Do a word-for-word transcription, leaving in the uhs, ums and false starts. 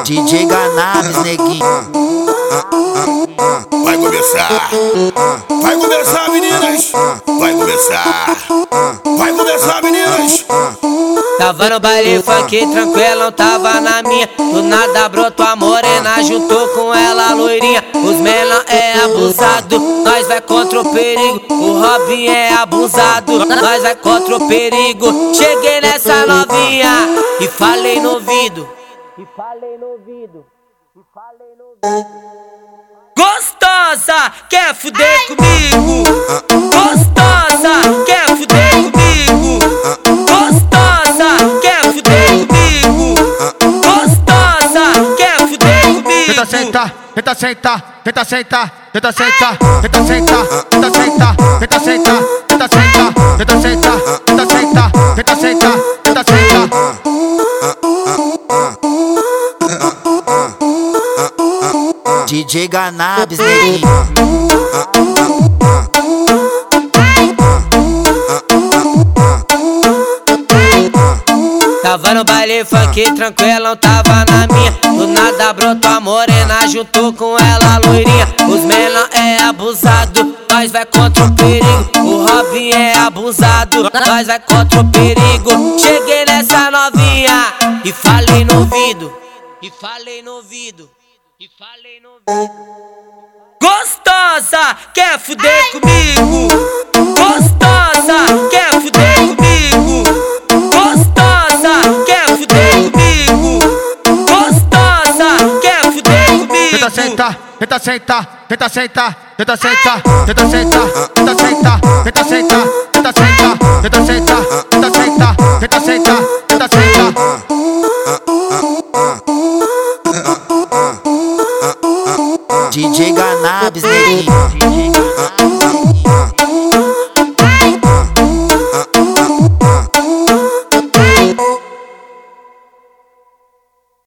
D J Ganabis, neguinho. Vai começar, vai começar, meninas. Vai começar, vai começar, meninas. Tava no baile funk tranquilão, tava na minha. Do nada brotou a morena, juntou com ela a loirinha. Os menor é abusado, nós vai contra o perigo. O Robin é abusado, nós vai contra o perigo. Cheguei nessa novinha e falei no ouvido. E falei no ouvido. E falei no ouvido. Gostosa, quer fuder comigo? Gostosa, quer fuder comigo? Gostosa, quer fuder comigo? Gostosa, quer fuder comigo? Tenta sentar, tenta sentar, tenta sentar, tenta sentar, tenta sentar, tenta sentar, tenta sentar, tenta sentar, tenta sentar, tenta sentar, tenta sentar, tenta sentar. D J Ganabis, neguinho. Tava no baile funk tranquilão, tava na minha. Do nada brotou a morena, juntou com ela a loirinha. Os menor é abusado, nós vai contra o perigo. O Robin é abusado, nós vai contra o perigo. Cheguei nessa novinha e falei no ouvido. E falei no ouvido. E falei no ouvido. Gostosa, quer fuder comigo? Gostosa, quer fuder comigo? Gostosa, quer fuder comigo? Gostosa, quer fuder comigo? Tenta sentar, tenta sentar, tenta sentar, tenta sentar, tenta sentar, tenta sentar, tenta sentar, tenta sentar, tenta sentar, tenta sentar, tenta sentar, tenta sentar. D J Ganabis, neguinho.